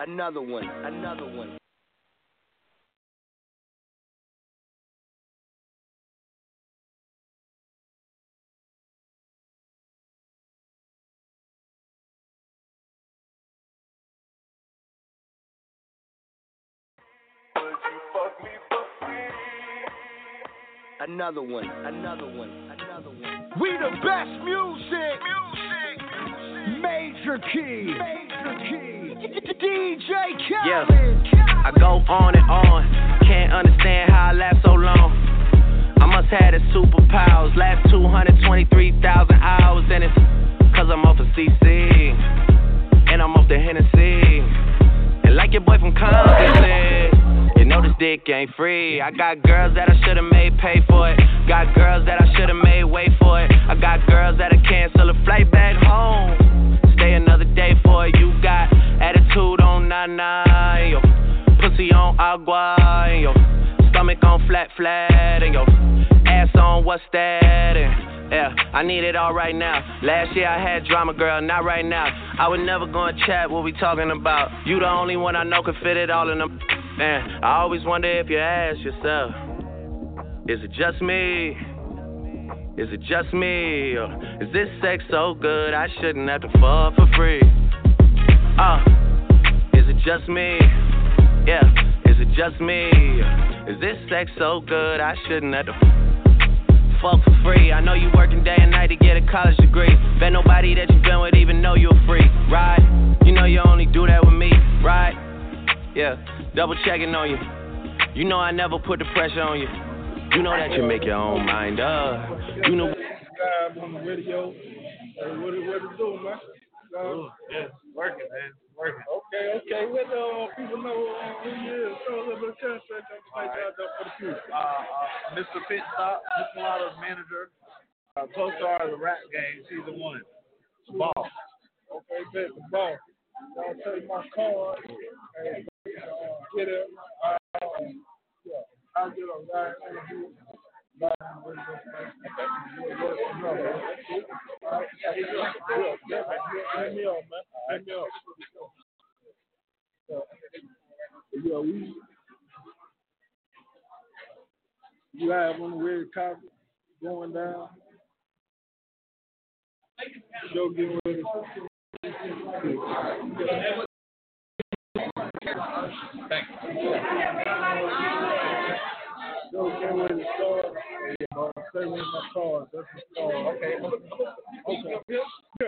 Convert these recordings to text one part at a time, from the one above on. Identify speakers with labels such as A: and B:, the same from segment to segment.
A: Another one. Another one. We the best music. Major key. DJ Khaled.
B: Yeah, I go on and on. Can't understand how I last so long. I must have the superpowers. Last 223,000 hours. And it's cause I'm off of CC. And I'm off the Hennessy. And like your boy from Compton said, you know this dick ain't free. I got girls that I should've made pay for it. Got girls that I should've made wait for it. I got girls that'll cancel a flight back home. Stay another day for it. You got attitude on nana, yo. Pussy on agua, and yo. Stomach on flat, and yo. Ass on what's that, and yeah, I need it all right now. Last year I had drama, girl, not right now. I would never go and chat what we talking about. You the only one I know can fit it all in them. Man, I always wonder if you ask yourself, is it just me? Is it just me? Or is this sex so good I shouldn't have to fuck for free? Is it just me? Yeah, is it just me? Is this sex so good I shouldn't have to fuck for free? I know you working day and night to get a college degree. Bet nobody that you been with even know you're free, right? You know you only do that with me, right? Yeah, double checking on you. You know I never put the pressure on you. You know that you make your own mind up. You know.
C: Live on the radio. What it do, man?
D: Yeah, working, man. Working.
C: Okay. Let people know who you is. Show a little bit of contract on for the future.
D: Mr. Pitstop, Mr. Lotto's manager, co-star of the Rap Game, season 1. Ball.
C: Okay, bet the ball. I'll take my card and get it. Yeah, I'll get a live interview. Let me up, man. Let me up. Yeah, we live on the red carpet, going down. Show getting ready.
D: Thanks.
C: Show getting ready to start. Stay with my card. That's the card. Okay.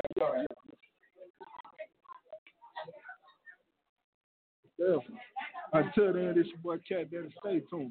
C: Yeah. Until then, this your boy Cat Daddy. Stay tuned.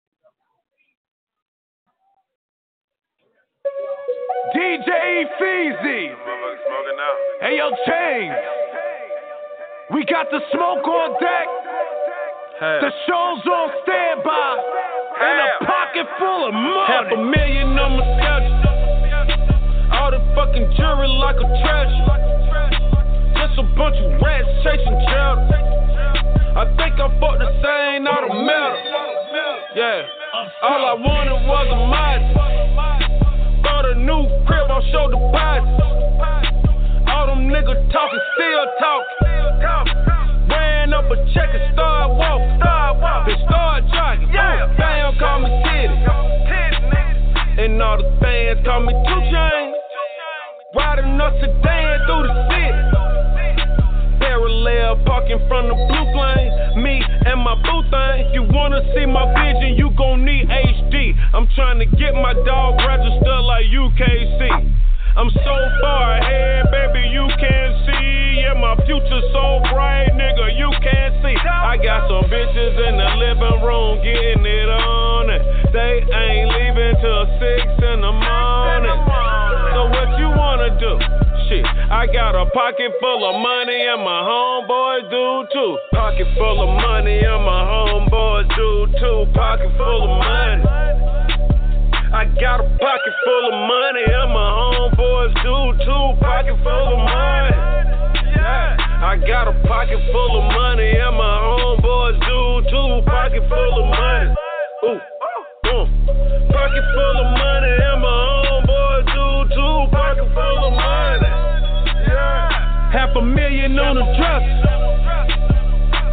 A: DJ Feezy. Hey yo, Chain. We got the smoke on deck. Hey. The show's on standby. And a pocket full of money.
E: $500,000 on my schedule. All the fucking jewelry like a treasure. Just a bunch of rats chasing cheddar. I think I bought the same out of metal. Yeah. All I wanted was a mic. Bought a new crib on show deposit. All them niggas talking, still talking. Ran up a check and started walking. Then started jogging. Fam call me Titty. And all the fans call me 2 Chainz. Riding a sedan through the city. Parallel parking from the blue plane. Me and my boo thing. You wanna see my vision, you gon' need HD. I'm trying to get my dog registered like UKC. I'm so far ahead, baby, you can't see. Yeah, my future so bright, nigga, you can't see. I got some bitches in the living room getting it on it. They ain't leaving till 6 in the morning. So what you wanna do? Shit, I got a pocket full of money and my homeboys do too. Pocket full of money and my homeboys do too. Pocket full of money. I got a pocket full of money and my homeboys do too. Pocket full of money. Yeah. I got a pocket full of money and my homeboys do too. Pocket full of money. Ooh. Pocket full of money and my homeboys do too. Pocket full of money. $500,000 on the dresser.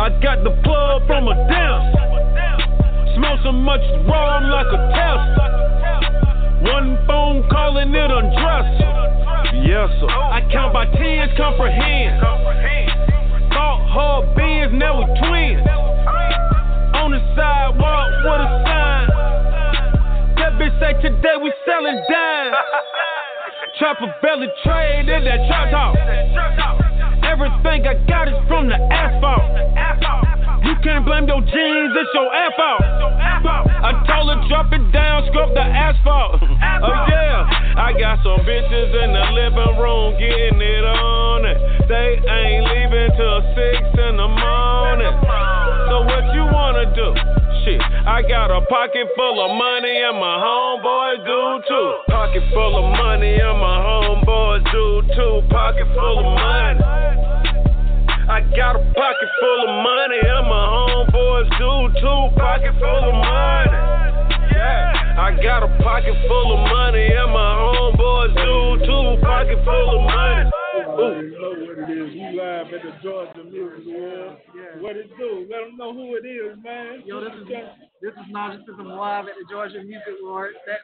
E: I got the plug from a dance. Smell so much raw, I'm like a test. One phone call and it undress. Yes, sir. I count by tens, comprehend. Thought her beings, now we twins. On the sidewalk with a sign. That bitch say today we selling dimes. Chopper belly trade in that trap talk. Everything I got is from the asphalt. You can't blame your jeans, it's your ass fault. I told her drop it down, scrub the asphalt. Oh yeah, I got some bitches in the living room getting it on it. They ain't leaving till 6 in the morning. So what you wanna do? Shit, I got a pocket full of money and my homeboys do too. Pocket full of money and my homeboys do too. Pocket full of money. I got a pocket full of money and my homeboys do too. Pocket full of money. Yeah, I got a pocket full of money and my homeboys do too. Pocket full of money.
C: You know what it is. We live at the Georgia Music Awards. Yeah. What it do? Let them know who it is, man.
F: Yo, this is Naja System live at the Georgia Music Awards. That's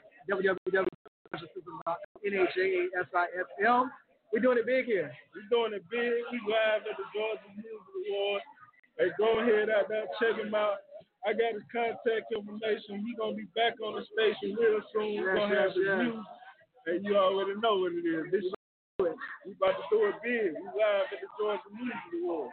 F: www.NAJASISM. We're doing it big here.
C: We're doing it big. We live at the Georgia Music Awards. Hey, go ahead out there, check him out. I got his contact information. He's going to be back on the station real soon. We're going to have his music. And you already know what it is. This we about to do it big. We live at the Georgia Music Awards.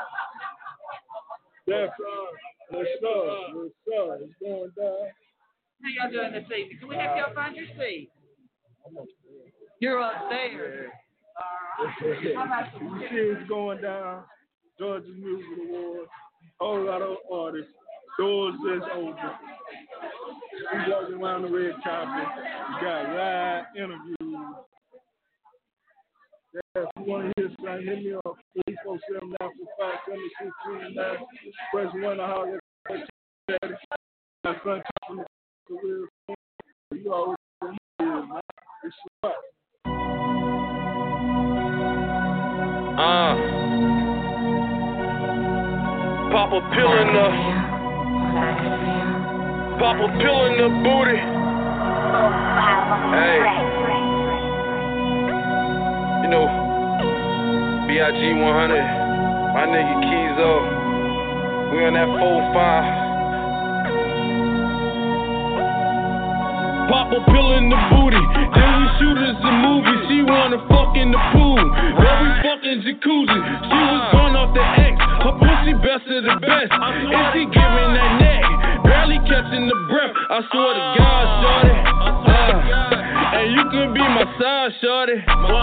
C: That's what's up. It's going down.
F: How y'all doing this evening? Can we have y'all find your seat? You're upstairs.
C: Shit's going down. Georgia Music Awards. Whole lot of artists. Doors just open. We walking around the red carpet. We got live interviews. Yeah, if you want to hear something, hit me up. 347-945-7639. Press 1 to holler at my son from the career. You always know man. It's what?
E: Pop a pill in the booty. Hey, you know, BIG 100, my nigga Keys up. We on that 4-5. Pop a pill in the booty, then we shoot us a movie. She wanna fuck in the pool, then we fucking jacuzzi. She was gone off the X, her pussy best of the best. And she giving that neck, barely catching the breath. I swear to God, shorty, and you can be my side, shorty.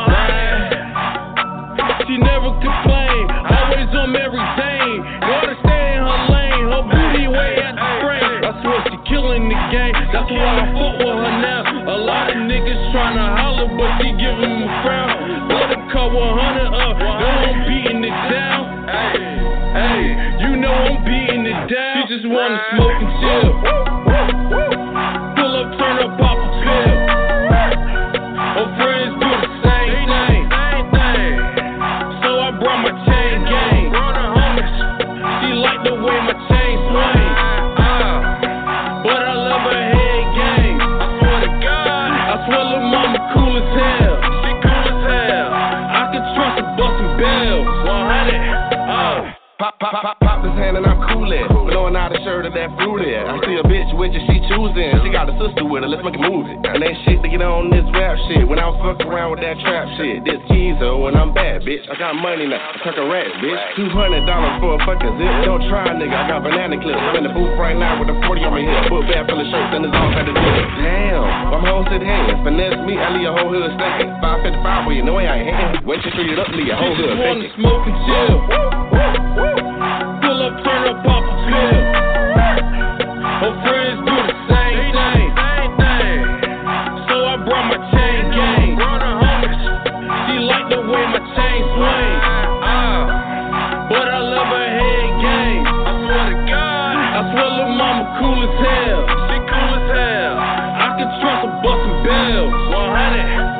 E: She never complain, always on everything. Gotta stay in her lane, her booty way at the frame. I swear she killing the game, that's why I fuck with her now. A lot of niggas tryna holler, but she giving them a crown. Let her cut 100 up, know I'm beating it down. Hey, you know I'm beating it down. She just wanna smoke and chill. Pull up, turn up, pop a pill. Her friends do the same thing. So I brought my chain gang. She like the way my chain swing. But I love her head gang. I swear to God, I swear lil' mama cool as hell. She cool as hell. I can trust her bustin' bells. 100.
G: Pop his hand and I'm coolin'. Blowing out a shirt of that fruity. I see a bitch with you, she choosing. She got a sister with her, let's make a movie. And ain't shit to get on this rap shit. When I was fucking around with that trap shit. This Keezo and I'm bad, bitch. I got money now, I'm tucking rats, bitch. $200 for a fucking zip. Don't try, nigga, I got banana clips. I'm in the booth right now with a 40 on my hip. Book bag full of shirts and it's all kind of deal. Damn, I'm hoes to the hands. Finesse me, I leave your whole hood stacking. 555, well you know I ain't hating. Wait till you up, leave your whole hood
E: wanna
G: faking.
E: smoke and chill. Pull up, turn up, pop a pill. Her friends do the same thing. So I brought my chain gang. She like the way my chain swing. But I love her head gang. I swear to God, I swear lil' mama cool as hell. She cool as hell. I can trust her bustin' bells. 100.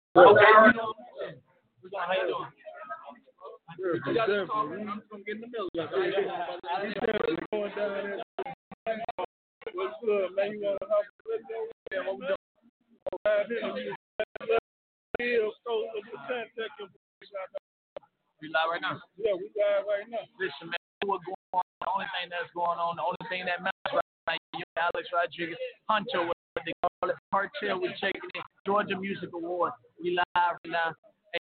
C: Okay.
D: How you doing?
C: Definitely.
D: Get in the middle.
C: Definitely going down there. What's good, man? You want to hop on the radio? Yeah, what we doing?
D: We live right now?
C: Yeah, we live right now.
D: Listen, man, what's going on? The only thing that's going on, the only thing that matters right now, you Alex Rodriguez, Hunter, what they call it, Cartel, we're checking it, Georgia Music Award. We live right now.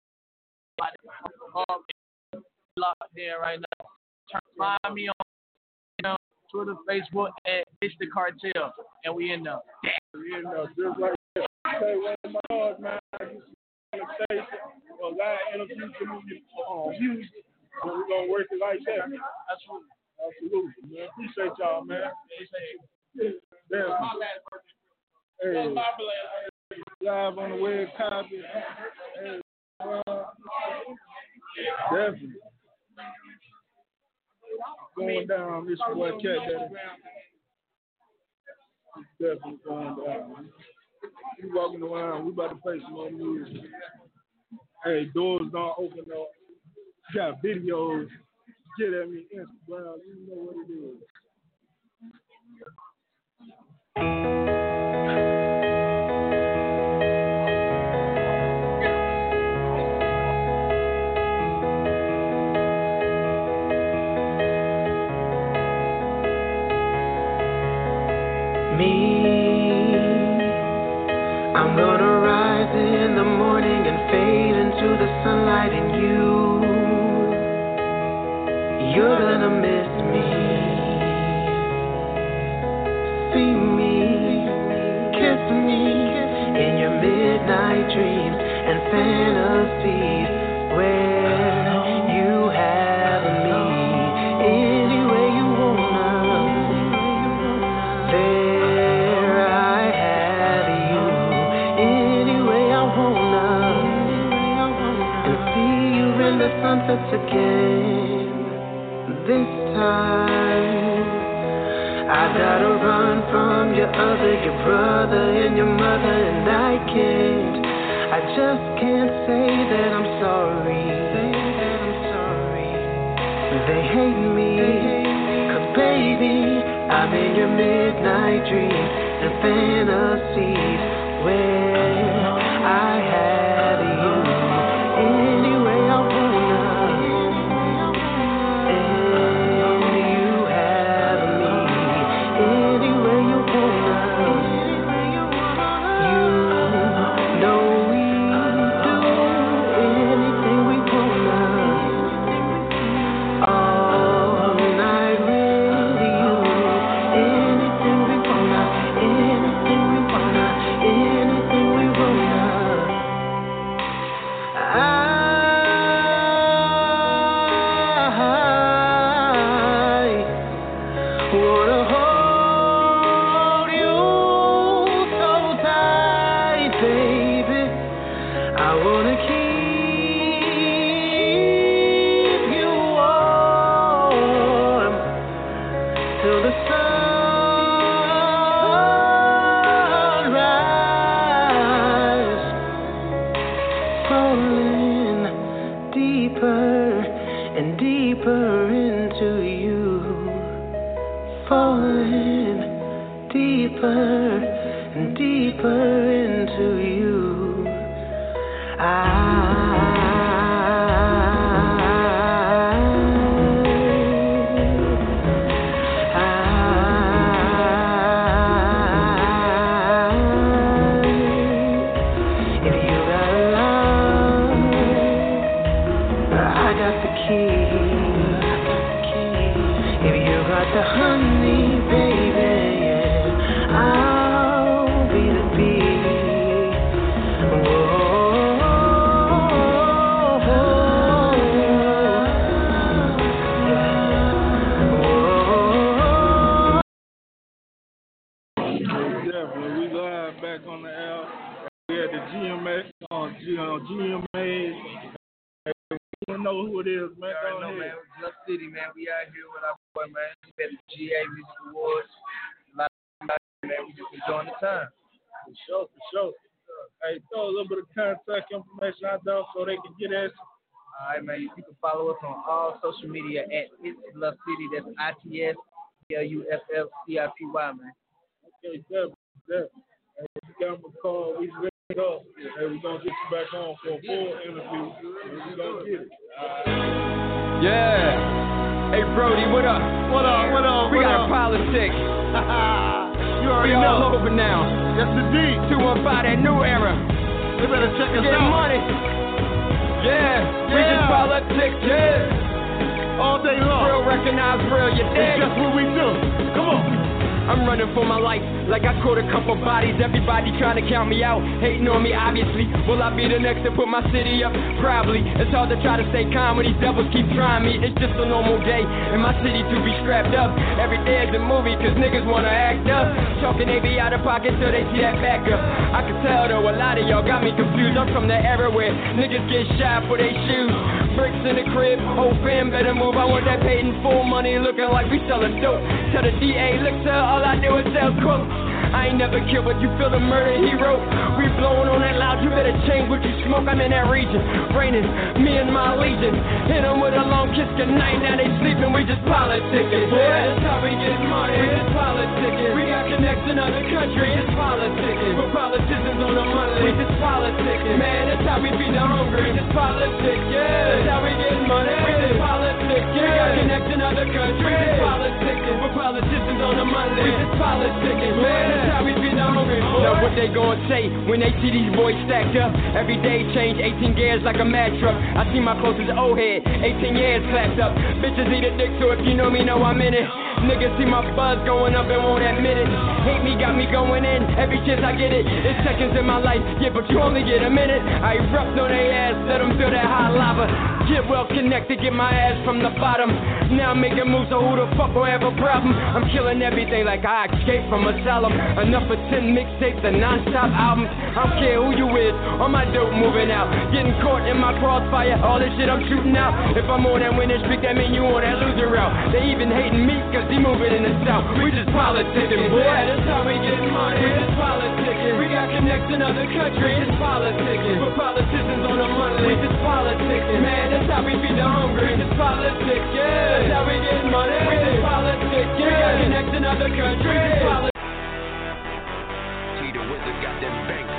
D: Locked there right now. Find me on Twitter, Facebook, and it's the Cartel, and we in there.
C: We in there, just like that. Say one of my dogs, man. I used to be on the station, live interviews to me on music, but we're gonna work it like that. Absolutely, man. Appreciate y'all, man. Definitely. Hey, live on the web copy. Hey, definitely. Going down, this boy Cat Daddy. Definitely going down. We walking around, we about to play some more music. Hey, doors don't open up. Got videos. Get at me Instagram, you know what it is.
H: I'm gonna rise in the morning and fade into the sunlight, and you're gonna miss me. See me, kiss me in your midnight dreams and fantasies where you have me any way you wanna. There I have you any way I wanna, and see you when the sun sets again. This time I gotta run from your brother and your mother, and I just can't say that I'm sorry. They hate me, 'cause baby, I'm in your midnight dreams and fantasies where I have you any way I wanna, and you have me any way you wanna. You know we do anything we wanna, all night with you. Anything we wanna, anything we wanna, anything we wanna. I wanna hold you so tight, baby. I wanna keep you warm till the sunrise, falling deeper and deeper into you, falling deeper and deeper into you. If you got love, I got the key. If you got the honey, baby, yeah, I'll be the bee.
C: Definitely, we live back on the air. We at the GMA, GMA. You don't know who it is, man.
D: You already know, man. Bluff City, man. We out here with our boy, man. We at the GA Music Awards. Man, we just enjoying the time.
C: For sure. Hey, throw a little bit of contact information out there so they can get us.
D: All right, man. You can follow us on all social media at It's Love City. That's ITSLUFFCIPY, man.
C: Okay, definitely. Hey, you got him a call. We ready to go. Hey, we're going to get you back on for a full interview. We're going to get it.
I: Yeah. Hey, Brody, what up?
A: What up?
I: We got a politics.
A: You already know.
I: All over now.
A: Yes, indeed.
I: 215, that new era.
A: You better check us
I: Get
A: out.
I: money. Yeah. We just politics. Yeah.
A: All day long.
I: Real recognize real. You dig?
A: It's just what we do. Come on.
I: I'm running for my life, like I caught a couple bodies. Everybody trying to count me out, hating on me obviously. Will I be the next to put my city up? Probably. It's hard to try to stay calm when these devils keep trying me. It's just a normal day in my city to be strapped up. Every day is a movie cause niggas wanna act up. Talking they be out of pocket till they see that back up. I can tell though a lot of y'all got me confused. I'm from the era where niggas get shot for their shoes. Bricks in the crib, whole fam better move. I want that paid in full money looking like we sellin' dope. Tell the DA, look sir, all I do is sell quotes. I ain't never killed, but you feel the murder hero. We blowing on that loud, you better change what you smoke. I'm in that region, raining, me and my legion. Hit them with a long kiss goodnight, now they sleeping, we just politicking. Boy, that's how we get money, we just politicking. We got connects in other countries, just politicking. But politicians on the money, we just politicking. Man, that's how we feed the hungry, just politicking. That's how we get money, we just politicking. We got connects in other countries, just politicking. But politicians on the money, we just politicking. Man, that's how we feed the hungry. Now what they gon' say when they see these boys stacked up? Every day change 18 gears like a mad truck. I see my closest old head, 18 years clapped up. Bitches eat a dick, so if you know me, know I'm in it. Niggas see my buzz going up and won't admit it. Hate me, got me going in, every chance I get it. It's seconds in my life, yeah, but you only get a minute. I erupt on their ass, let them feel that hot lava. Get well connected, get my ass from the bottom. Now I'm making moves, so who the fuck will have a problem? I'm killing everything like I escaped from asylum. Enough of 10 mixtapes and non-stop albums. I don't care who you is, all my dope moving out. Getting caught in my crossfire, all this shit I'm shooting out. If I'm on that winning streak, that mean you on that loser route. They even hating me, cause they moving in the south. We just politicking, boy, that's how we get money. We just politicking. We got connects in other countries, just politicking. But politicians on the money, we just politicking. Man, that's how we feed the hungry, just politicking. That's how we get money, we just politicking. We got connects in other countries, just politicking.
J: The wizard got them banks.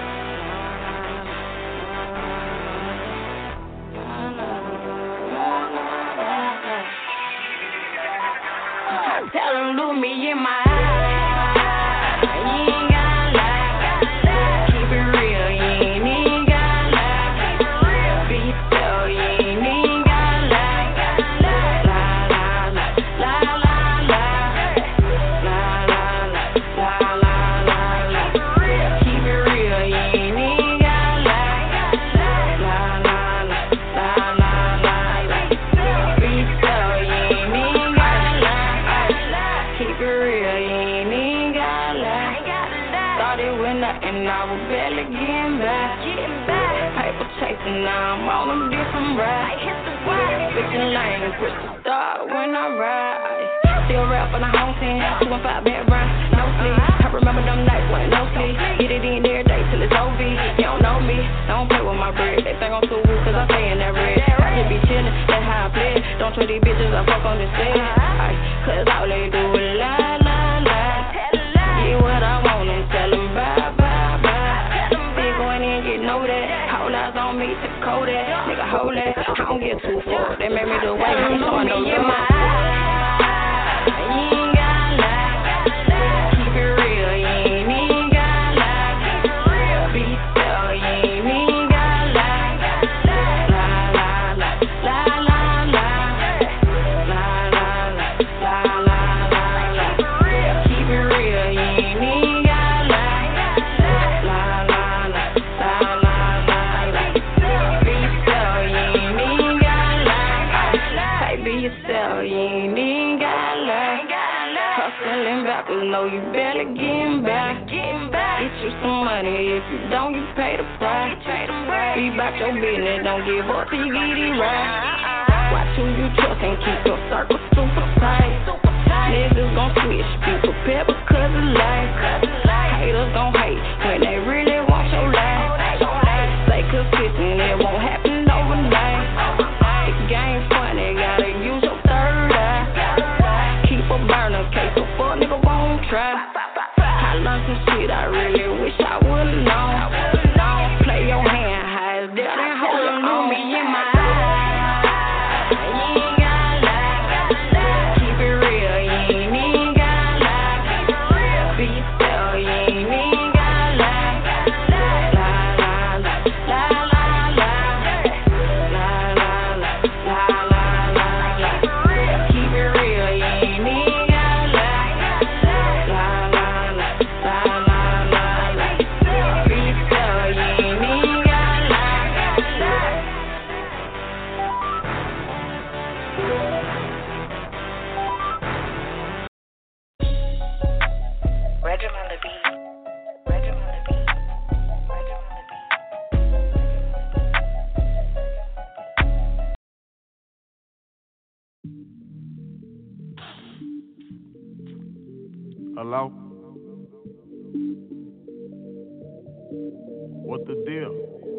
K: Tell them look me in my eyes. You ain't gotta lie. Keep it real, you ain't even gotta lie. Be yourself, you ain't even gotta lie. La la la, la la la, la la la, la la. Keep it real, you ain't even gotta lie. La la la, la la la. Be yourself, you ain't even gotta lie. Keep it real, you ain't even gotta lie. Started with nothing, I was barely getting back. Paper chasing, now I'm on a different ride. Switching lanes, push the start when I ride. Still rap on the home team, 2 and 5 bed run, no sleep. I remember them nights when no sleep. Get it in every day till it's OV. You don't know me, I don't play with my bread. They think I'm too woo cause I stay in that red. I just be chillin', that's how I play. Don't trust these bitches, I fuck on the set. Cause all they do is lie, lie, lie. Get what I want and tell them bye, bye, bye. Big going in, getting over that. Whole eyes on me, to code that. Nigga, hold that. I don't get too far. They made me the way, I'm showing no love. You ain't gotta lie. Keep it real, you ain't even gotta lie. Be yourself, you ain't even gotta lie. La la la, la la la, la la la, la la. Keep it real, you ain't even gotta lie. La la la, la la la. Be yourself, you ain't even gotta lie. Hey, be yourself, you ain't even gotta lie. Hustling backwards, know you barely getting back. Get you some money, if you don't, you pay the price. Be about your business, don't give up till you get it right. Watch who you trust and keep your circle super tight. Niggas gon' switch, be prepared because of life. Haters gon' hate when they really want your life. consistent, it won't happen overnight. The game funny, gotta use your third eye. Keep a burner, case a fuck nigga won't try. I learned some shit I really wish I would've known. Play your hand high as death and hold on me in my eyes. You ain't gotta lie. Keep it real, you ain't even gotta lie. Be yourself, you ain't even gotta lie. Lie, lie, lie, lie, lie, lie. Lie, lie, lie, lie, lie, lie, lie. Keep it real, you ain't even gotta lie. Lie, lie, lie, lie, lie, lie, lie. Be yourself, you ain't even gotta lie.
J: Regiment on the beat. Regiment on the beat. Regiment on the beat.
A: Hello? What the deal?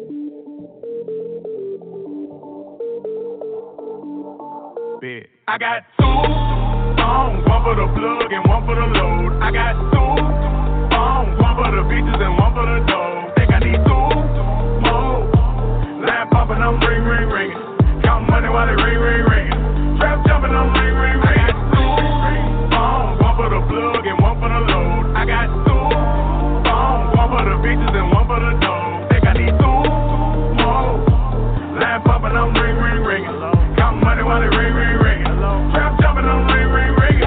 A: Bet. I got two phones, one for the plug and one for the load. I got two phones, one for the bitches and one for the dough. Think I need two more. Line popping, I'm ring, ring, ringing. Count money while they ring, ring, ringing. Trap jumping, I'm ring, ring, ringing. I got two phones, one for the plug and one for the load. I got two phones, one for the bitches and one for the dough. Think I need two more. Line popping, I'm ring, ring, ringing. Count money while they ring, ring, ringing. Trap jumping, I'm ring, ring, ringing.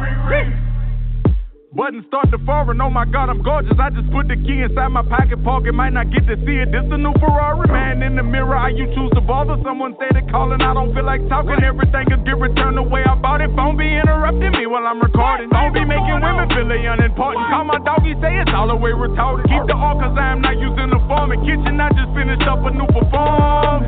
A: Button start to foreign, oh my God, I'm gorgeous. I just put the key inside my pocket, pocket might not get to see it. This a new Ferrari, man in the mirror. How you choose to bother? Someone started calling, I don't feel like talking. Everything could get returned the way I bought it. Phone be interrupting me while I'm recording. Don't be making women feel they unimportant. Call my doggy, say it's all the way retarded. Keep the all cause I am not using the form. In kitchen, I just finished up a new perform.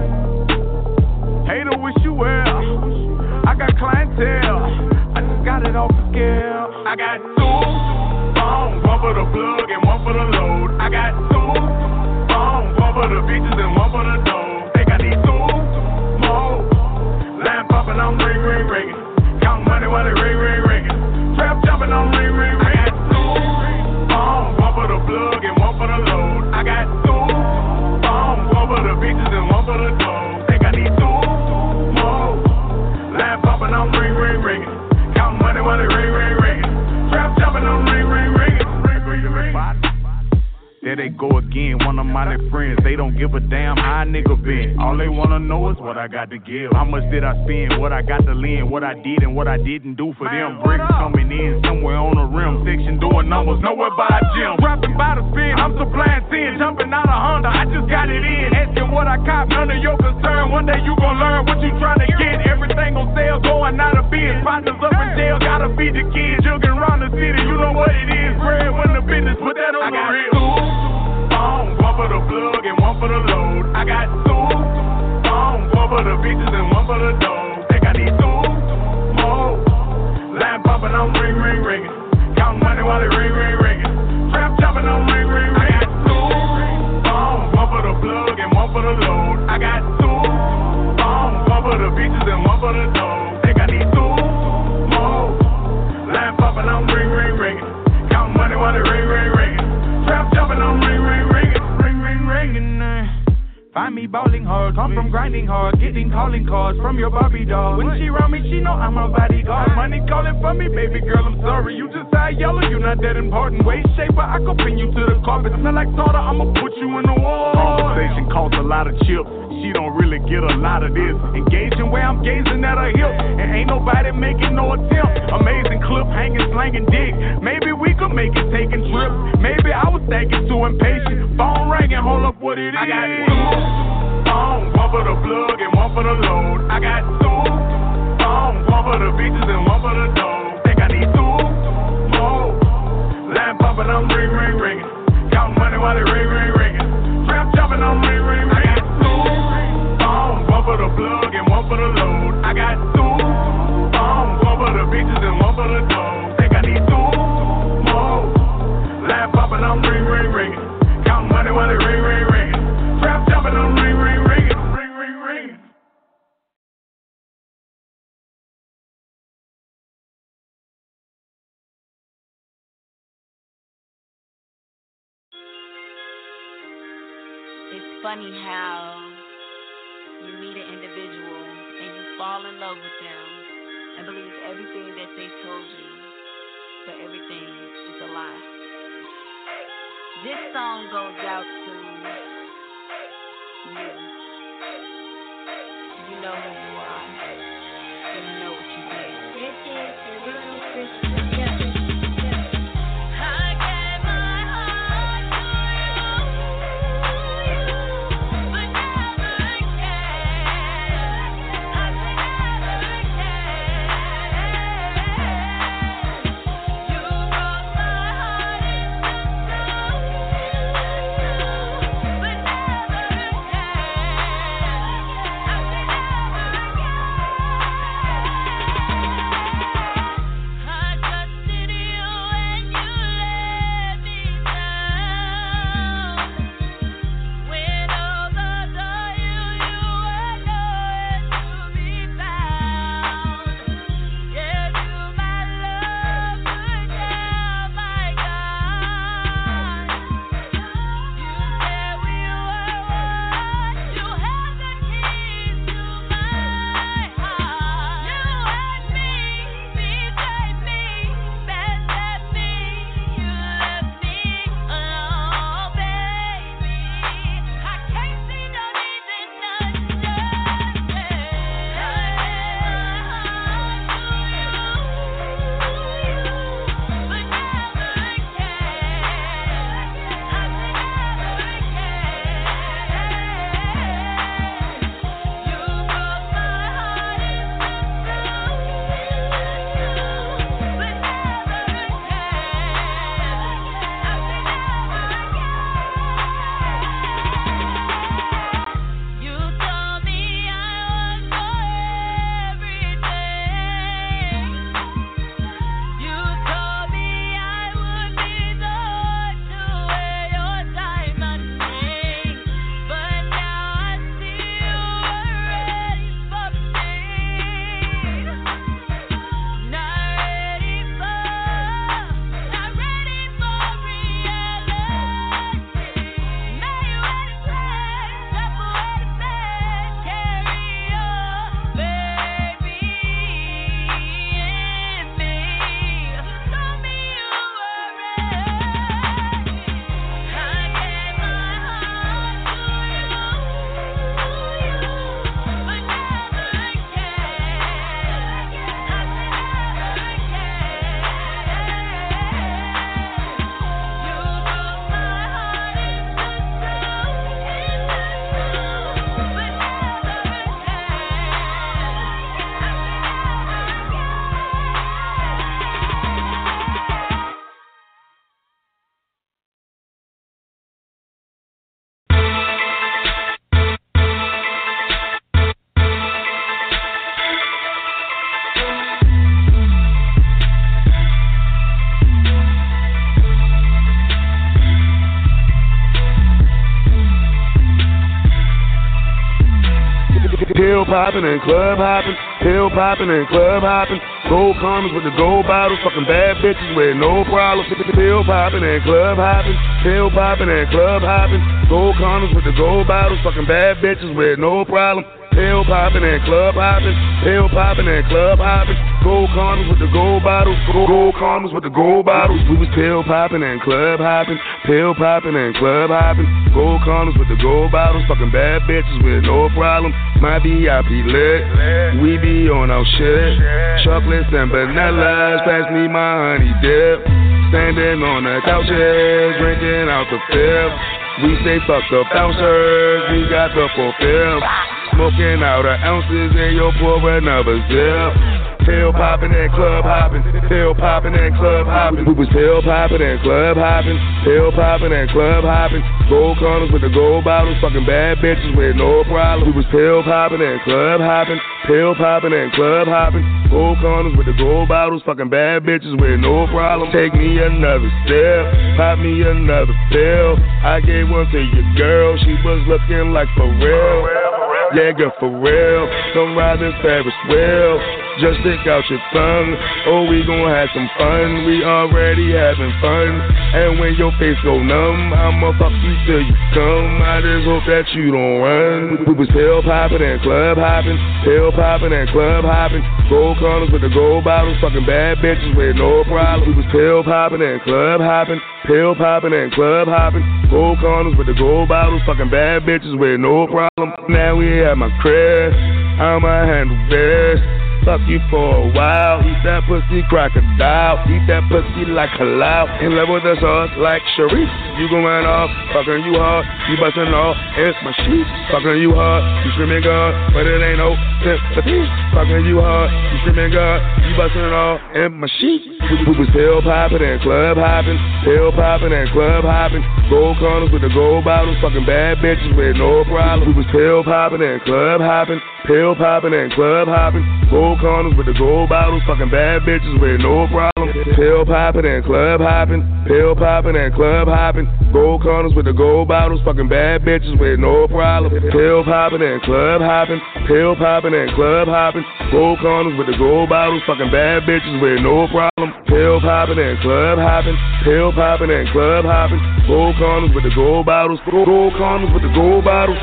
A: Hater, wish you well. I got clientele. I just got it off the scale. I got two phones, one for the plug and one for the load. I got two phones, one for the bitches and one for the dough. Think I need two more. Line popping, I'm ring, ring, ringing. Count money while they ring, ring, ringing. Trap jumping, I'm ring, ring, ringing. I got two phones, one for the plug and one for the load. I got two phones, one for the bitches and one for the dough. Think I need two more. Line popping, I'm ring, ring, ringing. Count money while they ring, ring, ringing. Trap jumping, I'm ring, ring, ringing. Ring, ring, ring. There they go again, one of my friends. They don't give a damn how a nigga been. All they wanna know is what I got to give. How much did I spend, what I got to lend, what I did and what I didn't do for them. Bricks coming in somewhere on the rim. Section doing numbers, nowhere by a gym. Rapping by the spin, I'm supplying sin. Jumping out of Honda, I just got it in. Asking what I cop, none of your concern. One day you gon' learn what you trying to get. Everything on sale, going out of biz. Partners up in jail, gotta feed the kids. Jugging around the city, you know what it is. Bread when the business, put that on the real. One for the plug and one for the load. I got two phones, one for the bitches and one for the dough. Think I need two more. Line popping, I'm ring, ring, ringing. Count money while they ring, ring, ringing. Trap jumping, I'm ring, ring, ringing. I got two phones, one for the plug and one for the load. I got two phones, one for the bitches and one for the dough. Think I need two more. Line popping, I'm ring, ring, ringing. Count money while they ring, ring, ringing. Trap jumping, I'm ring, ring, ringing. Find me bowling hard, come from grinding hard, getting calling cards from your Barbie doll. When she around me, she know I'm a bodyguard. Money calling for me, baby girl, I'm sorry. You just eye yellow, you not that important. Waist shaper, I can pin you to the carpet. Smell like soda, I'ma put you in the wall. Conversation costs a lot of chips. She don't really get a lot of this. Engaging where I'm gazing at her hip. And ain't nobody making no attempt. Amazing clip, hanging, slanging dick. Maybe we could make it taking trips. Maybe I was thinking too impatient. Phone ringing, hold up what it is. I got two phones, one for the plug and one for the load. I got two phones, one for the bitches and one for the dough. Think I need two more. Line popping, I'm ring, ring, ringing. Count money while they ring, ring, ringing. Trap jumping, I'm ring, ring, ringing. I got two phones, one for the plug and one for the load. I got two phones, one for the bitches and one for the dough. Think I need two more. Line popping, I'm ring, ring, ringing. Count money while they ring, ring, ringing. Trap jumping, I'm
L: funny how you meet an individual and you fall in love with them and believe everything that they told you, but everything is a lie. This song goes out to you. You know who you are. You know what you did. This is the Little Christmas together.
M: Pill popping and club hopping, pill popping and club hopping. Gold commas with the gold bottles, fucking bad bitches with no problem. Pill popping and club hopping, pill popping and club hopping. Gold commas with the gold bottles, fucking bad bitches with no problem. Pill popping and club hopping, pill popping and club hopping. Gold condoms with the gold bottles, gold condoms with the gold bottles. We was pill popping and club hopping, pill popping and club hopping. Gold condoms with the gold bottles, fucking bad bitches with no problem. My VIP lit, we be on our shit. Chocolates and bananas, pass me my honey dip. Standing on the couches, drinking out the fifth. We say fuck the bouncers, we got the full fifth. Smoking out the ounces and yo pour another zip. Pill popping and club hopping, pill popping and club hopping. We was pill popping and club hopping, pill popping and club hopping. Gold corners with the gold bottles, fucking bad bitches with no problem. We was pill popping and club hopping, pill popping and club hopping. Gold corners with the gold bottles, fucking bad bitches with no problem. Take me another step, pop me another pill. I gave one to your girl, she was looking like for real. Yeah, girl, for real. Don't ride this Ferris wheel. just stick out your tongue. Oh, we gon' have some fun, we already having fun. And when your face go numb, I'ma fuck you till you come. I just hope that you don't run. We was pill poppin' and club hopping, pill poppin' and club hopping. Gold corners with the gold bottles, fucking bad bitches with no problem. We was pill poppin' and club hopping, pill poppin' and club hopping. Gold corners with the gold bottles, fucking bad bitches with no problem. Now we at my crib, I'ma handle this. Fuck you for a while, eat that pussy crocodile, eat that pussy like halal. In love with the sauce like Sharif. You gon' run off, fucking you hard, you bustin' off, it's my sheet. Fucking you hard, you screaming God, but it ain't no sympathy. Fucking you hard, you screaming God, you bustin' off, in my sheet. We was pill poppin' and club hopping, pill poppin' and club hopping. Gold corners with the gold bottles, fucking bad bitches with no problem. We was pill poppin' and club hopping, pill poppin' and club hopping. Gold corners with the gold bottles, fucking bad bitches with no problem. Pill poppin' and club hopping, pill poppin' and club hopping. Gold corners with the gold bottles, fucking bad bitches with no problem. Pill poppin' and club hopping, pill poppin' and club hopping. Gold corners with the gold bottles, fucking bad bitches with no problem. Pill poppin' and club hopping, pill poppin' and club hopping. Gold corners with the gold bottles, gold corners with the gold bottles.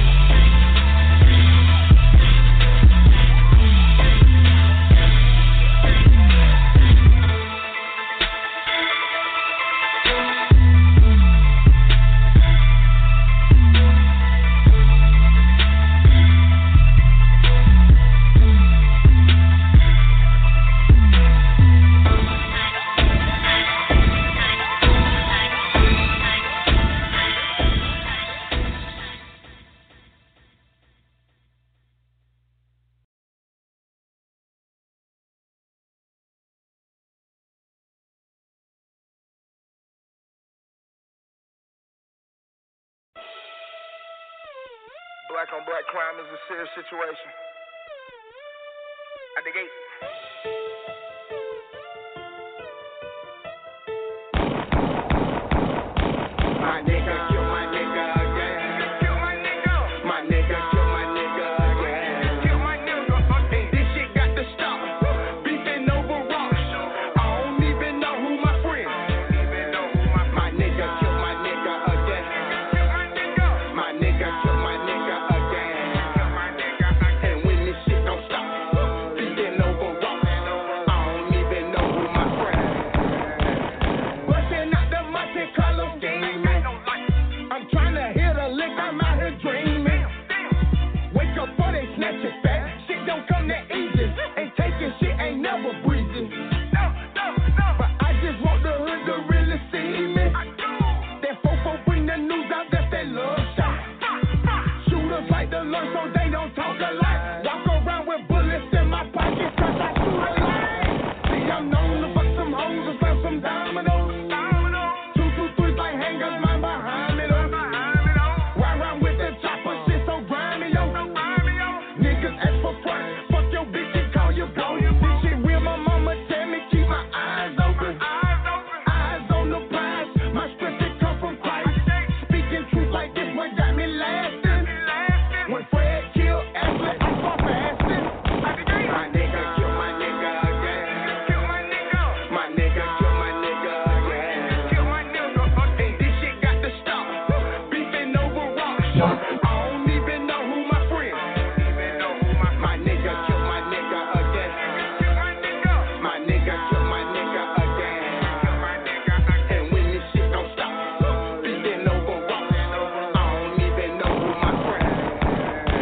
G: Black on black crime is a serious situation. At the gate. My nigga kill my nigga again. Kill my nigga. My nigga kill my nigga again. Kill my nigga. Hey, this shit got to stop. Beefing over rocks. I don't even know who my friend. My nigga kill my nigga again. My nigga kill my nigga again. And when this shit don't stop, beefing over rocks. I don't even know who my friend. Busting out the Monte Carlo game. I'm trying to hit a lick, I'm out here dreaming. Wake up for they snatch it back. Shit don't come that easy. Ain't taking shit, ain't never breathing. But I just want the hood to really see me. That fofo bring the news out, that's that love shot. Shooters like the Lord so they don't talk a lot. Walk around with bullets in my pockets cause I shoot a lot. See, I'm known to fuck some hoes and slam some dominoes. 2, 2, 3 like hangers, mine behind me though. Ride around with the chopper, shit so grimy, yo. Niggas ask for front, fuck your bitch and call you go. This shit real, my mama tell me keep my eyes open. Eyes on the prize, my strength it come from Christ. Speaking truth like this one got me lasting. When Fred killed Ashley, I start fasting. My nigga kill my nigga again. My nigga kill my nigga again. Hey, this shit got to stop. Beefing over rocks. I don't even know who my friend. My nigga kill my nigga again. My nigga kill my nigga again. And when this shit don't stop, beefing over rocks. I don't even know who my friend.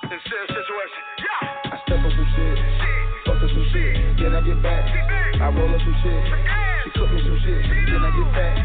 N: I step on some shit, fuck up some shit, then I get back. I roll up some shit, she cook me some shit, then I get back.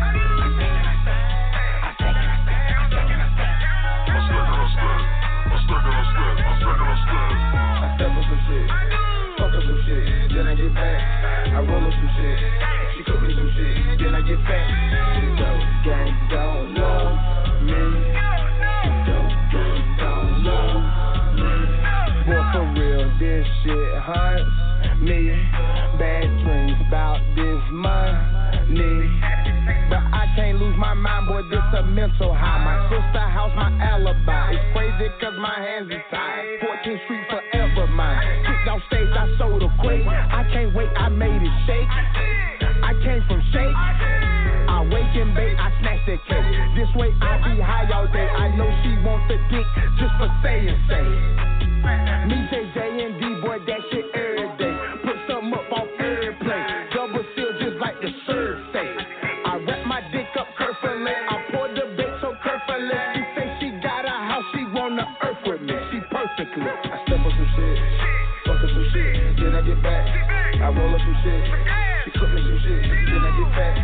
N: I step on some shit, fuck up some shit, then I get back. I roll up some shit, she cook me some shit, then I get back. Dope gang don't love me. Dope gang don't love me. Boy, for real, this shit haunts me. Bad dreams about this money, but I can't lose my mind, boy, this a mental high. My sister house, my alibi. It's crazy cause my hands is tied. 14th Street forever mine. Kicked off stage, I sold a quake. I can't wait, I made it shake. I came from shake. I wake and bake, I snatch that cake. This way I be high all day. I know she wants the dick just for saying say. Me, JJ, and D, boy, that shit every day. Put something up on every play. Double seal just like the shirt say. I wrap my dick up carefully. I pour the bait so carefully. She say she got a house, she wanna earth with me. She perfectly. I step on some shit, fuck up some shit, then I get back. I roll up some shit, she cook me some shit, then I get back.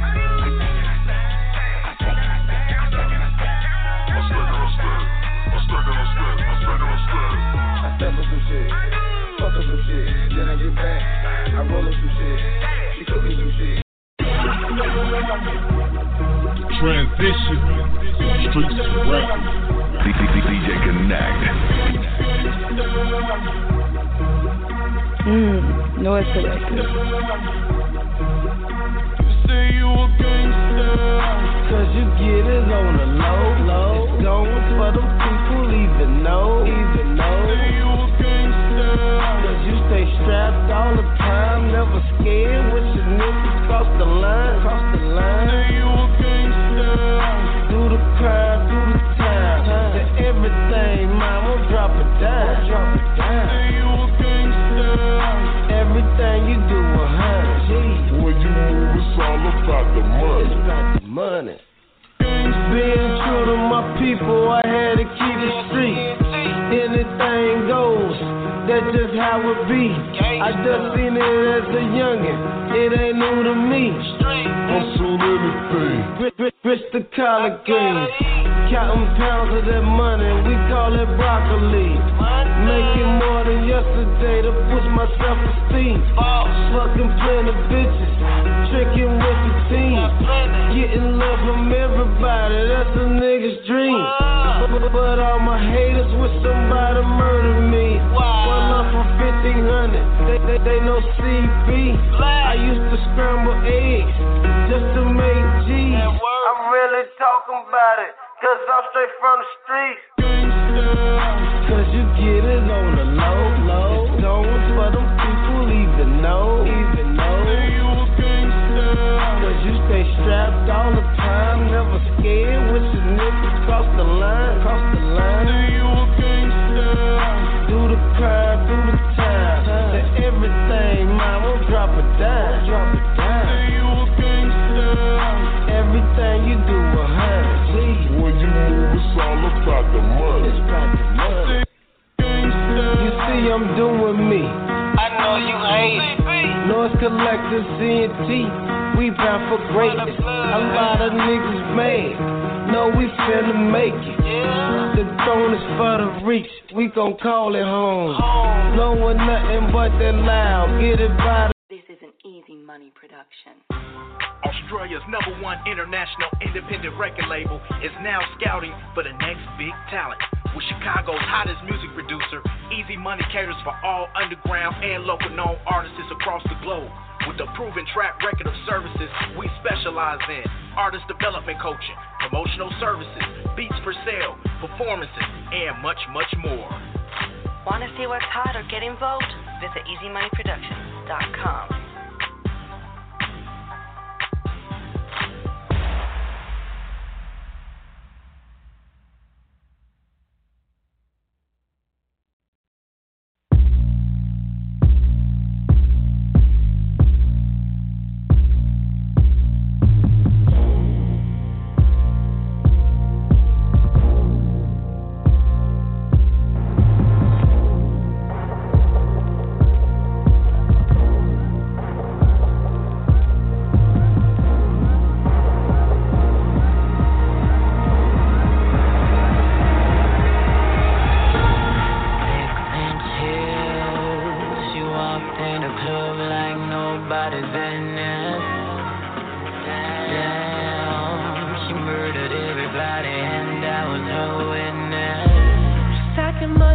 N: I step on some shit, fuck up some shit, then I get back. I roll up some shit, she cook me some shit.
O: Transition, streets to rap. DJ Connect.
P: Noise Collective.
Q: Say you a gangster, cause you get it on the low. It's going for them people even know. Say you a gangster, cause you stay strapped all the time, never scared when your niggas cross the line. Say you a gangster, do the crime, do the time, to everything, mine won't drop it down. Say you a gangster, everything you do 100.
O: When you move, it's all about the money.
Q: It's about the money. Being true to my people, I had to keep it street. Anything goes, that's just how it be. I just seen it as a youngin', it ain't new to me.
O: I'm soon anything.
Q: Rich the collard greens, counting pounds of that money, we call it broccoli. Making more than yesterday to push my self-esteem. Fucking plenty bitches, tricking with the team. Getting love from everybody, that's a nigga's dream. But all my haters wish somebody murdered me. One love for 1500, they know CB. I used to scramble eggs just to make G's. I'm really talking about it, cause I'm straight from the streets. Cause you get it on the low. It's going for them people even know. Say you a gangster, cause you stay strapped all the time, never scared when your niggas cross the line. Say you a gangster, do the crime, do the time, to everything, mine won't drop it down. Say you a gangster, everything you do 100.
O: When you move, it's all about the money.
Q: You see, I'm doing me. I know you hate it. Noise Collective, CNT, we bound for greatness. A lot of niggas mad. No, we finna make it. The throne is for the reach. We gon' call it home. Blowing nothing but that loud. Get it by the.
L: This is an Easy Money production.
R: Australia's #1 international independent record label is now scouting for the next big talent. With Chicago's hottest music producer, Easy Money caters for all underground and local known artists across the globe. With a proven track record of services we specialize in: artist development coaching, promotional services, beats for sale, performances, and much, much more.
J: Want to see what's hot or get involved? Visit EasyMoneyProductions.com.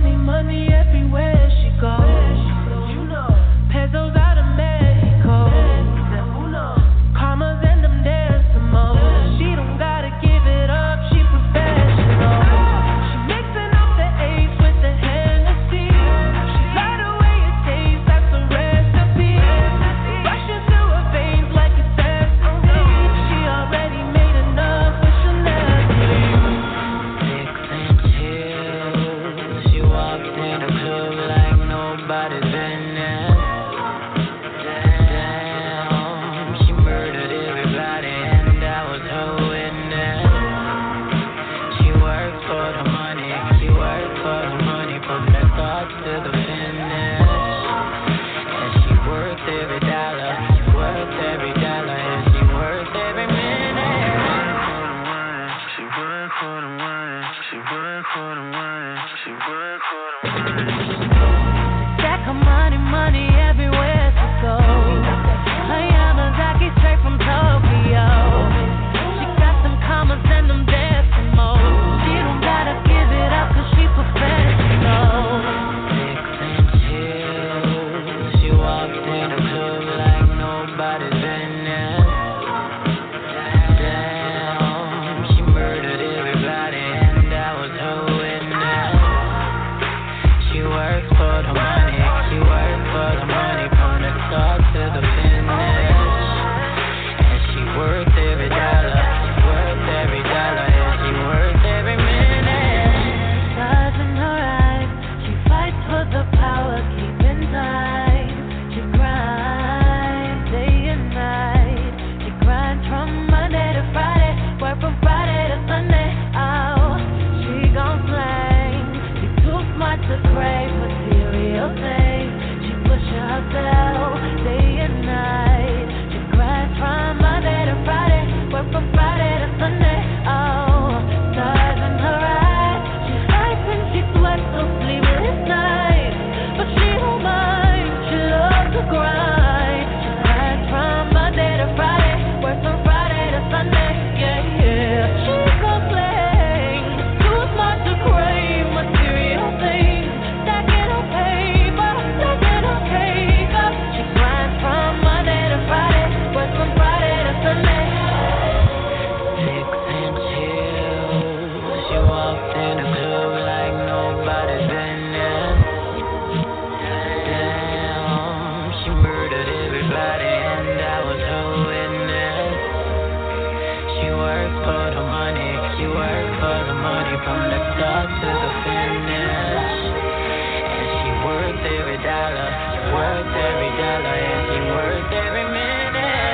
H: money, money everywhere she goes. Pesos out of Mexico. Commas and them decimals. She don't gotta give it up, she professional. She mixing up the Ace with the Hennessy. She like the way it tastes, that's a recipe. Rushing through her veins like it's sesame. She already made enough with Chanel.
P: She walked in the club like nobody's been there. Damn, she murdered everybody and I was her witness. She worked for the money, from the thoughts to the finish. And she worth every dollar, and she worth every minute. She worked for the money, she worked for the money, she worked for the money.
H: Stack of money, money everywhere she goes. Her Yamazaki straight from Tokyo. She got some commas and them decimals. She don't gotta give it up cause she professional.
P: She walked in the club like nobody's been there. Damn, she murdered everybody and I was her witness. She worked for the money, from the start to the finish. And she worth every dollar, and she worth every minute.
H: Stars in her eyes, she fights for the power, keeping time. She grinds day and night. She grinds from Monday to Friday, work from Friday to Sunday. Oh, she gon' slang. She too smart to crave material things. She pushin' herself day and night. She grinds from Monday to Friday, work from Friday to Sunday. Oh, stars in her eyes. She fights and she sweats so sleepless nights, but she don't mind. She loves to grind. She grinds from Monday to Friday, work from Friday to Sunday. Yeah, yeah. She gon' slang. Too smart to crave material things. Stacking on paper, stacking on paper. She grinds from Monday to Friday, work from Friday to Sunday.
P: She walked in the club like nobody's been there. Damn, she murdered everybody and I was her witness. She worked for the money, from the start to the finish. And she worth every dollar, and she worth every minute.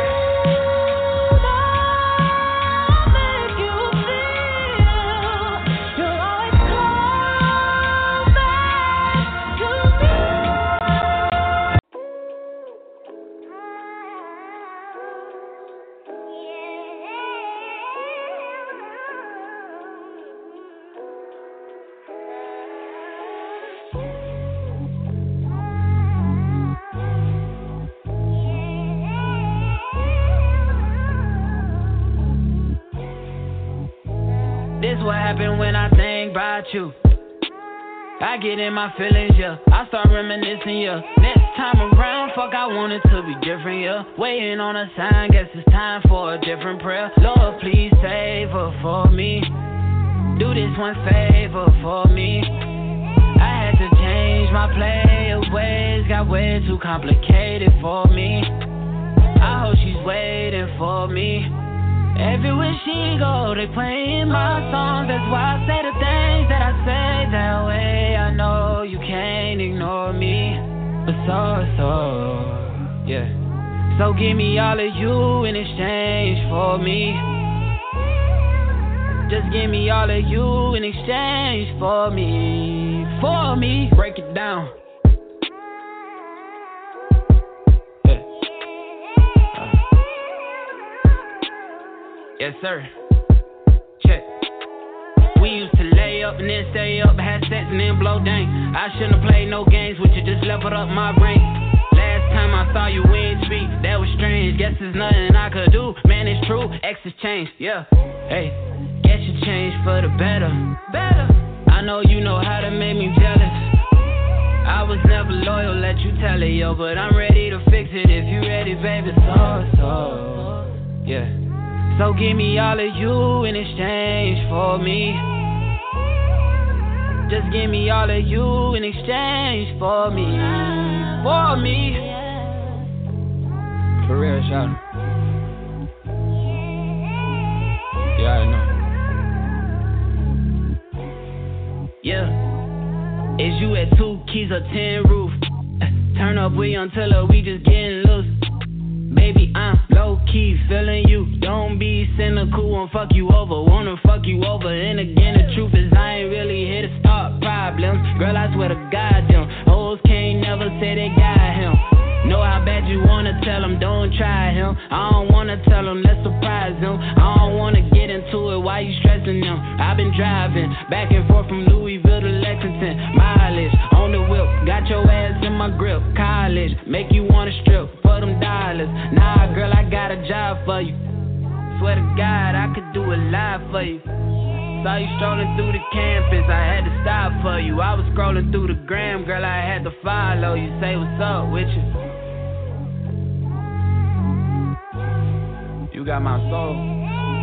S: This what happen when I think about you. I get in my feelings, yeah. I start reminiscing, yeah. Next time around, fuck, I want it to be different, yeah. Waiting on a sign, guess it's time for a different prayer. Lord, please save her for me. Do this one favor for me. I had to change my play of ways, got way too complicated for me. I hope she's waiting for me. Everywhere she go, they playing my songs. That's why I say the things that I say that way. I know you can't ignore me, but yeah. So give me all of you in exchange for me. Just give me all of you in exchange for me. Break it down. Yes, sir. Check. We used to lay up and then stay up, had sex and then blow dang. I shouldn't have played no games with you, just leveled up my brain. Last time I saw you, we ain't speak, that was strange. Guess there's nothing I could do, man, it's true. X has changed, yeah. Hey, guess you changed for the better. I I know you know how to make me jealous. I was never loyal, let you tell it, yo. But I'm ready to fix it if you ready, baby. So, yeah. So give me all of you in exchange for me. Just give me all of you in exchange for me. For me. For real, shout. Yeah, I know. Yeah. Is you at 2 keys or 10 roof? Turn up with Young Tiller, we just getting loose. Baby, I'm low-key feeling you. Don't be cynical, won't fuck you over. Wanna fuck you over. And again, the truth is I ain't really here to start problems. Girl, I swear to God, them hoes can't never say they got him. Know how bad you wanna tell him, don't try him. I don't wanna tell him, let's surprise him. I don't wanna get into it, why you stressing them? I've been driving back and forth from Louisville to Lexington. Mileage on the whip, got your ass in my grip. College, make you wanna strip for them dollars. Nah, girl, I got a job for you. Swear to God, I could do a lot for you. Saw you strolling through the campus, I had to stop for you. I was scrolling through the gram, girl, I had to follow you. Say what's up with you. You got my soul.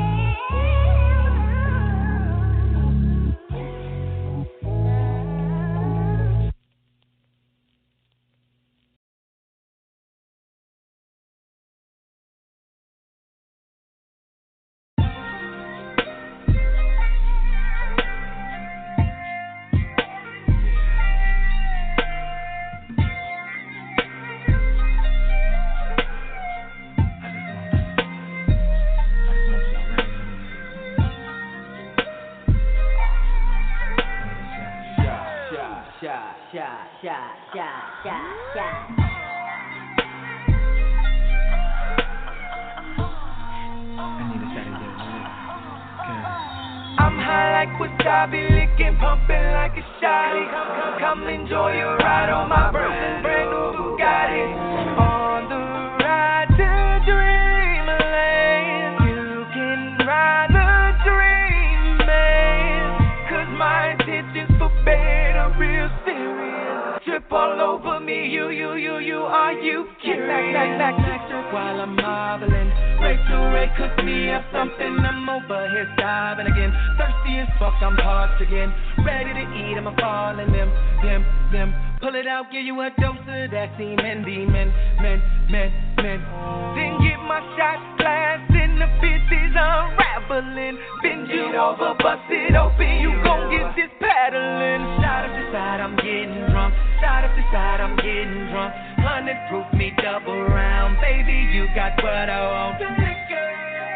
H: I'm high like wasabi, licking, pumping like a shotty. Come enjoy your ride on my brand new Bugatti. On the ride to dreamland, you can ride the dream, man. 'Cause my intentions for better, real serious. Trip all over me, are you curious? Like while I'm marveling. Rachel Ray cooked me up something, I'm over here starving again. Thirsty as fuck, I'm parched again. Ready to eat, I'ma fall in them. Pull it out, give you a dose of that semen, demon, men. Then get my shot glass in the 50s, unraveling. Bend you over, bust it open, you gon' get this paddling. Side up the side, I'm getting drunk. Side up the side, I'm getting drunk. 100 proof me double round, baby, you got what I want. The liquor,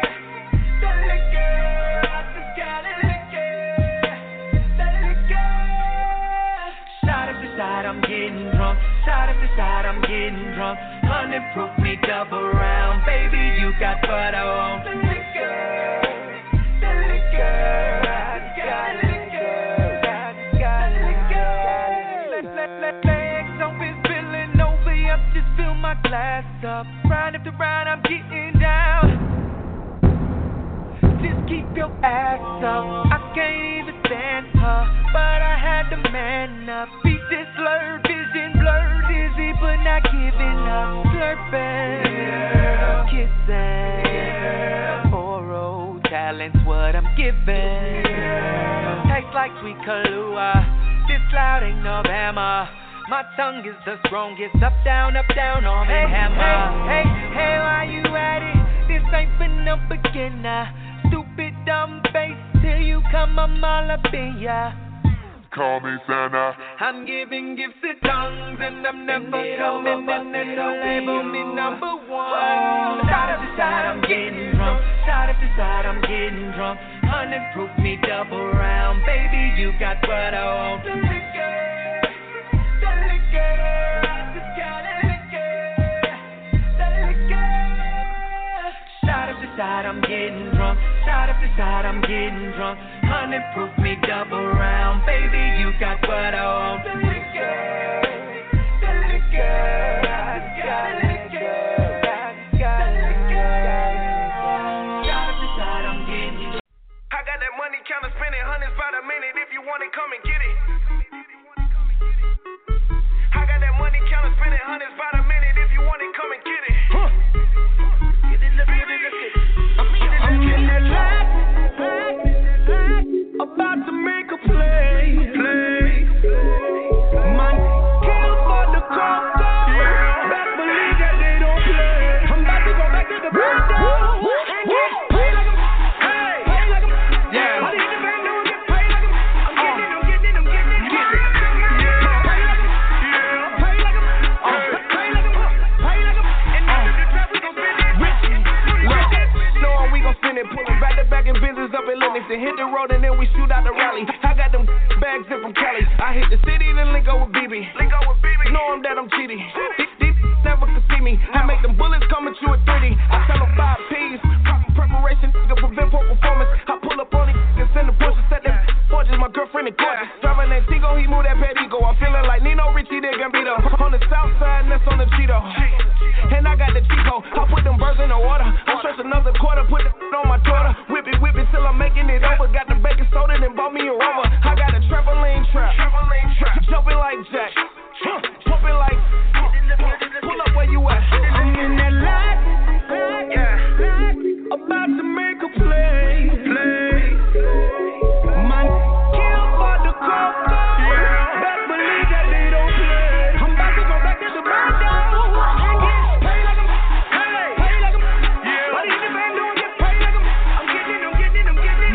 H: I just got a liquor, the liquor. Side up the side, I'm getting drunk. Side up the side, I'm getting drunk. 100 proof me double round, baby, you got what I want. The liquor, I just got a liquor, I just got a liquor. Legs open, spilling over, up, just fill my glass up. Round after round, I'm getting down. Just keep your ass up. I can't even stand her, but I had to man up. Beat this slurred, vision blurred, dizzy, but not giving up. Slurping, kissing, oral talent's what I'm giving. Tastes like sweet Kahlua. This loud ain't no hammer. My tongue is the strongest. Up, down on me, hammer. Hey, why you at it? This ain't for no beginner. Stupid, dumb face till you come, I'm all up in ya.
O: Call me Santa.
H: I'm giving gifts to tongues and I'm never coming in and don't label me number one. Side up the side, I'm getting drunk. Side up the side, I'm getting drunk. 100 proof me double round, baby, you got what I want. The liquor, I just got a liquor, the liquor. Side up the side, I'm getting drunk. Side up the side, I'm getting drunk. 100 proof me double round, baby, you got what I want. The liquor, I just got a liquor, I just got a liquor.
T: I got that money counter spending hundreds by the minute. If you want it, come and get it.
G: City, then link up with BB. Know him that I'm cheating. These never could see me. I make them bullets come at you at 3D. I tell them 5 P's. Preparation, nigga, prevent poor performance. I pull up on it and send the Porsche, set them forges. My girlfriend is gorgeous. Driving that Tigo, he move that bad ego. I'm feeling like Nino Richie, they Gambito. On the south side, and that's on the Cheeto. And I got the Chico. I put them birds in the water. I stretch another quarter, put it on my daughter. Whip it till I'm making it over. Got the baking soda, then bought me a Rover. I got a trampoline trap. Jumping like Jack. Jumping like. Pull up where you at. I'm in that lot. About to make a play. My kill for the coco. Best believe that they don't play. I'm about to go back to the bando and get paid like 'em. Pay like 'em. What is the band doing? Get paid like 'em. I'm getting it. Pay like 'em. Pay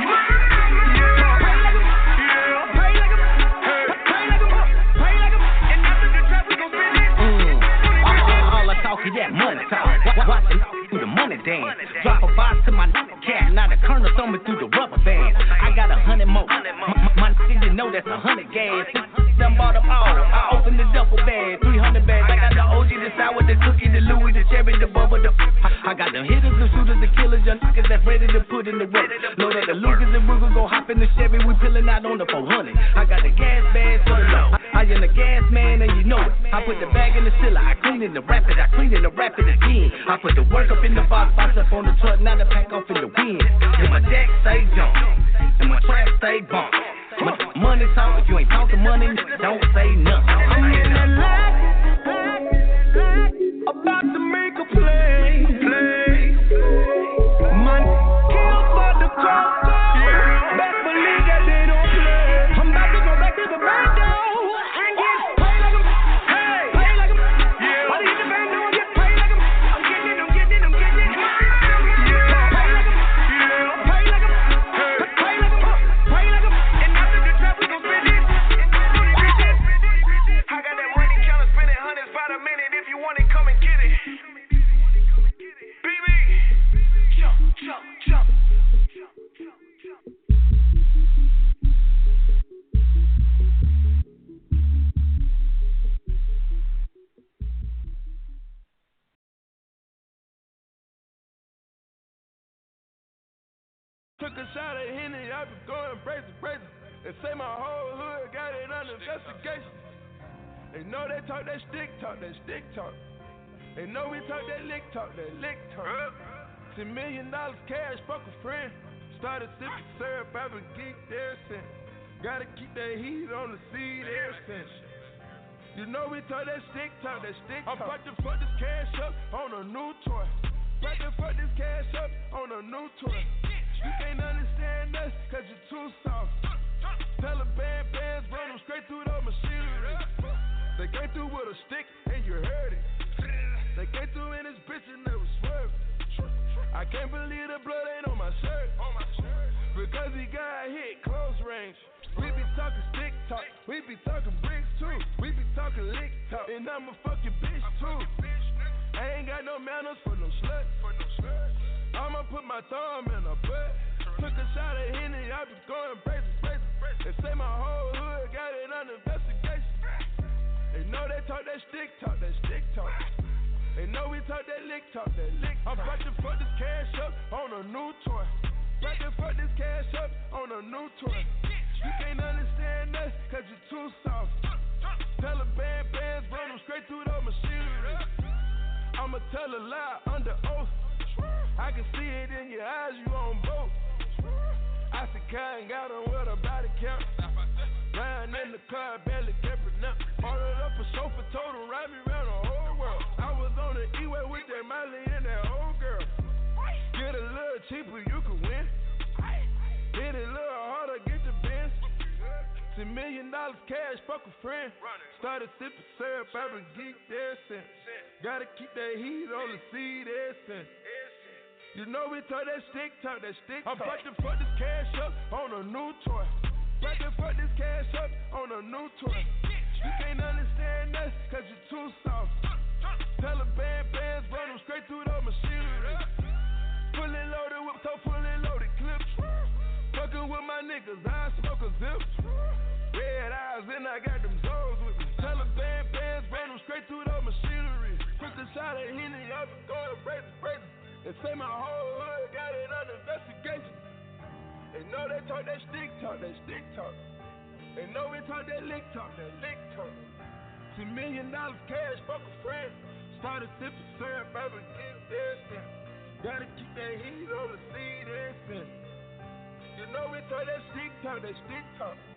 G: like 'em. And after the trap, we gon' spend it. All I talk is that money talk. Watch it through the money dance. Drop a box to my cat. Now the colonel throw me through the rubber band. I got 100 more. My niggas know that's 100 gas. Done bought them all. I opened the duffel bag. 300 bags. I got the OG, the sour, the cookie, the Louis, the cherry, the bubble, the. I got them hitters, the shooters, the killers, young niggas that's ready to put in the work. Know that the Lucas and Ruger gon' hop in the Chevy. We pillin' out on the 400. I got the gas bags for the low. I am the gas man and you know it. I put the bag in the ceiling. I clean it and wrap it. I clean it and wrap it again. I put the work up in the box up on the truck. Now the pack off in the wind. And my deck stay jump. And my trap stay bump. Money talk. If you ain't talking money, don't say nothing. I'm in that lot. About to make a play. My kill for the coco. Best believe that they don't play. I'm about to go back to the bando and get paid like 'em. Pay like 'em. What is the band doing? Get paid like 'em. I'm getting it. Pay like 'em. And after the trap, we gon' spend it. I got that money counter, spending hundreds by the minute. If you want it, come and get it. BB, jump.
C: Took a shot at Henny, I been going crazy. They say my whole hood got it under investigation. They know they talk that stick talk. They know we talk that lick talk. $10 million cash, fuck a friend. Started sipping syrup, I've been geeked ever since. Gotta keep that heat on the seed ever since. You know we talk that stick talk. I'm about to fuck this cash up on a new toy. About to fuck this cash up on a new toy. You can't understand us, cause you're too soft. Taliban bands run them straight through the machinery. They came through with a stick and you heard it. They came through in this bitch and they was swerving. I can't believe the blood ain't on my shirt. Because he got hit close range. We be talking stick talk, we be talking bricks too. We be talking lick talk, and I'm a fucking bitch too. I ain't got no manners for no slut. I'ma put my thumb in her butt. Took a shot at Henny, I been going crazy. They say my whole hood got it under investigation. They know they talk that stick talk. They know we talk that lick talk. I'm about to fuck this cash up on a new toy. About to fuck this cash up on a new toy. You can't understand us, cause you're too soft. Taliban bands run them straight through the machinery. I'ma tell a lie under oath. I can see it in your eyes, you on both. I said, Kai ain't got on with a body count. Riding in the car, barely kept it now. Ordered up a chauffeur, told him, ride me around the whole world. I was on the E-way with that Miley and that old girl. Get a little cheaper, you can win. Hit it a little harder, get the Benz. $10 million cash, fuck a friend. Started sipping syrup, I've been geeked ever since. Gotta keep that heat on the seed ever since. You know we talk that stick talk. I'm about to fuck this cash up on a new toy. About to fuck this cash up on a new toy. You can't understand us, cause you're too soft. Taliban bands run them straight through the machinery. Fully loaded whip, so fully loaded clips. Fucking with my niggas, I smoke a zip.
M: Red eyes, and I got them zones with me. Taliban bands, ran them straight through the machinery. Put the shot of Henny up and go to braces. They say my whole hood got it under investigation. They know they talk that stick talk. They know we talk that lick talk. $10 million cash, fuck a friend. Started sipping syrup, baby, get dancing. Gotta keep that heat on the seed and sense. You know we talk that stick talk.